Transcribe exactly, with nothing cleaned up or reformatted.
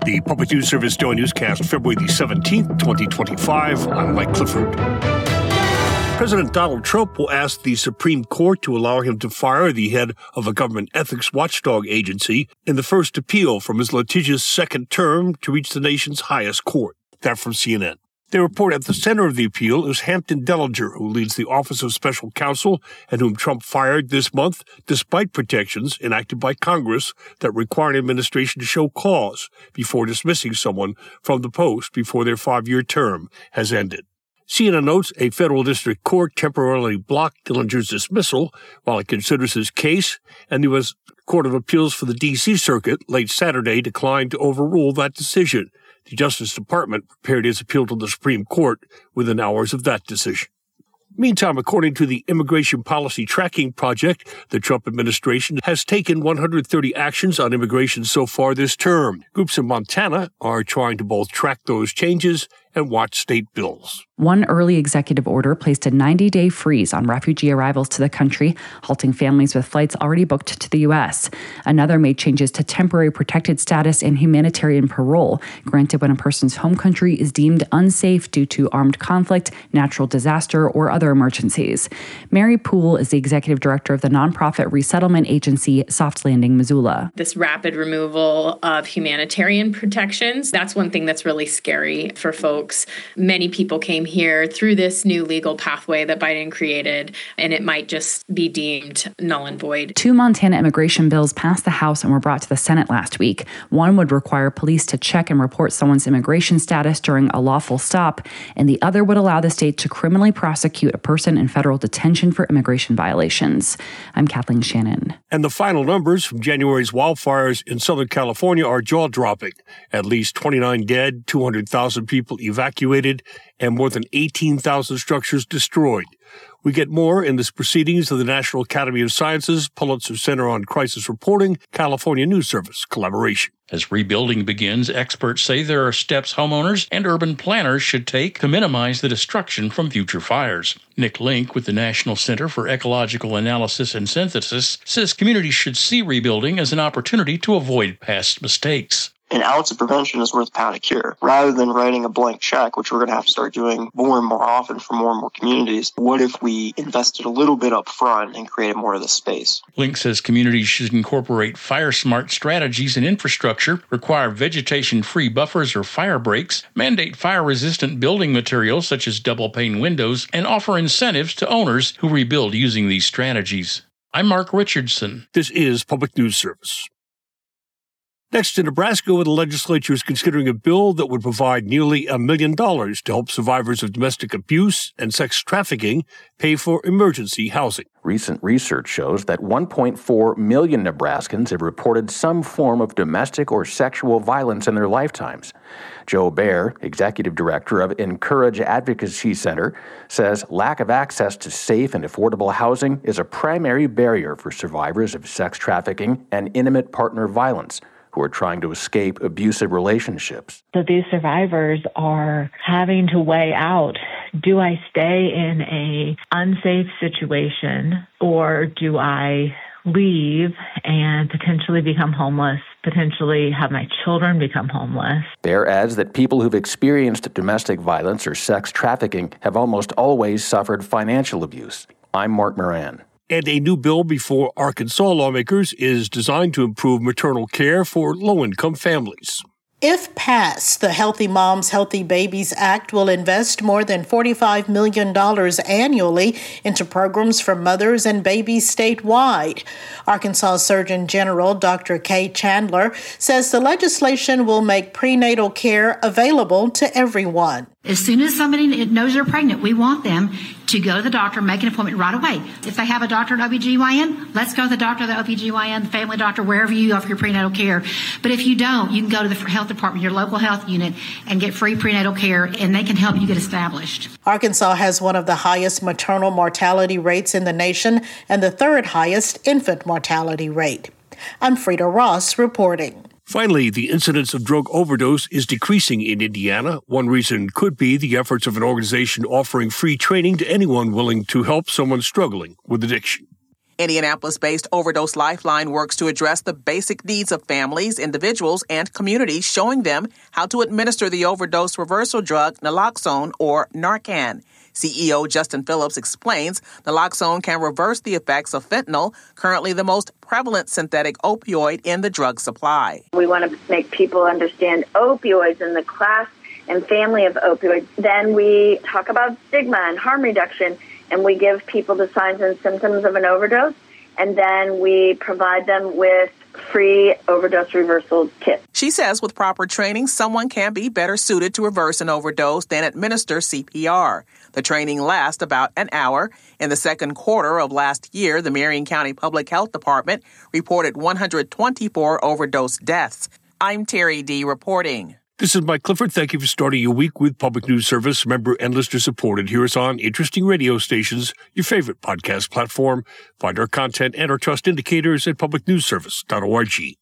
The Public News Service Daily Newscast, February the seventeenth, twenty twenty-five. I'm Mike Clifford. President Donald Trump will ask the Supreme Court to allow him to fire the head of a government ethics watchdog agency in the first appeal from his litigious second term to reach the nation's highest court. That from C N N. They report at the center of the appeal is Hampton Dellinger, who leads the Office of Special Counsel and whom Trump fired this month despite protections enacted by Congress that require an administration to show cause before dismissing someone from the post before their five-year term has ended. C N N notes a federal district court temporarily blocked Dellinger's dismissal while it considers his case, and the U S Court of Appeals for the D C Circuit late Saturday declined to overrule that decision. The Justice Department prepared his appeal to the Supreme Court within hours of that decision. Meantime, according to the Immigration Policy Tracking Project, the Trump administration has taken one hundred thirty actions on immigration so far this term. Groups in Montana are trying to both track those changes and watch state bills. One early executive order placed a ninety-day freeze on refugee arrivals to the country, halting families with flights already booked to the U S. Another made changes to temporary protected status and humanitarian parole, granted when a person's home country is deemed unsafe due to armed conflict, natural disaster, or other emergencies. Mary Poole is the executive director of the nonprofit resettlement agency Soft Landing Missoula. This rapid removal of humanitarian protections, that's one thing that's really scary for folks. Many people came here through this new legal pathway that Biden created, and it might just be deemed null and void. Two Montana immigration bills passed the House and were brought to the Senate last week. One would require police to check and report someone's immigration status during a lawful stop, and the other would allow the state to criminally prosecute a person in federal detention for immigration violations. I'm Kathleen Shannon. And the final numbers from January's wildfires in Southern California are jaw-dropping. At least twenty-nine dead, two hundred thousand people evacuated, and more than eighteen thousand structures destroyed. We get more in this proceedings of the National Academy of Sciences, Pulitzer Center on Crisis Reporting, California News Service collaboration. As rebuilding begins, experts say there are steps homeowners and urban planners should take to minimize the destruction from future fires. Nick Link with the National Center for Ecological Analysis and Synthesis says communities should see rebuilding as an opportunity to avoid past mistakes. An ounce of prevention is worth a pound of cure. Rather than writing a blank check, which we're going to have to start doing more and more often for more and more communities, what if we invested a little bit up front and created more of the space? Link says communities should incorporate fire-smart strategies and infrastructure, require vegetation-free buffers or fire breaks, mandate fire-resistant building materials such as double-pane windows, and offer incentives to owners who rebuild using these strategies. I'm Mark Richardson. This is Public News Service. Next, in Nebraska, where the legislature is considering a bill that would provide nearly a million dollars to help survivors of domestic abuse and sex trafficking pay for emergency housing. Recent research shows that one point four million Nebraskans have reported some form of domestic or sexual violence in their lifetimes. Joe Baer, executive director of Encourage Advocacy Center, says lack of access to safe and affordable housing is a primary barrier for survivors of sex trafficking and intimate partner violence who are trying to escape abusive relationships. So these survivors are having to weigh out, do I stay in a unsafe situation or do I leave and potentially become homeless, potentially have my children become homeless? Baer adds that people who've experienced domestic violence or sex trafficking have almost always suffered financial abuse. I'm Mark Moran. And a new bill before Arkansas lawmakers is designed to improve maternal care for low-income families. If passed, the Healthy Moms, Healthy Babies Act will invest more than forty-five million dollars annually into programs for mothers and babies statewide. Arkansas Surgeon General Doctor Kay Chandler says the legislation will make prenatal care available to everyone. As soon as somebody knows they're pregnant, we want them to go to the doctor, make an appointment right away. If they have a doctor at O B G Y N, let's go to the doctor, the O B G Y N, the family doctor, wherever you offer your prenatal care. But if you don't, you can go to the health department, your local health unit, and get free prenatal care, and they can help you get established. Arkansas has one of the highest maternal mortality rates in the nation and the third highest infant mortality rate. I'm Frida Ross reporting. Finally, the incidence of drug overdose is decreasing in Indiana. One reason could be the efforts of an organization offering free training to anyone willing to help someone struggling with addiction. Indianapolis-based Overdose Lifeline works to address the basic needs of families, individuals, and communities, showing them how to administer the overdose reversal drug naloxone or Narcan. C E O Justin Phillips explains naloxone can reverse the effects of fentanyl, currently the most prevalent synthetic opioid in the drug supply. We want to make people understand opioids and the class and family of opioids. Then we talk about stigma and harm reduction, and we give people the signs and symptoms of an overdose, and then we provide them with free overdose reversal kits. She says with proper training, someone can be better suited to reverse an overdose than administer C P R. The training lasts about an hour. In the second quarter of last year, the Marion County Public Health Department reported one hundred twenty-four overdose deaths. I'm Terry D. reporting. This is Mike Clifford. Thank you for starting your week with Public News Service, member and listener supported. Hear us on interesting radio stations, your favorite podcast platform. Find our content and our trust indicators at public news service dot org.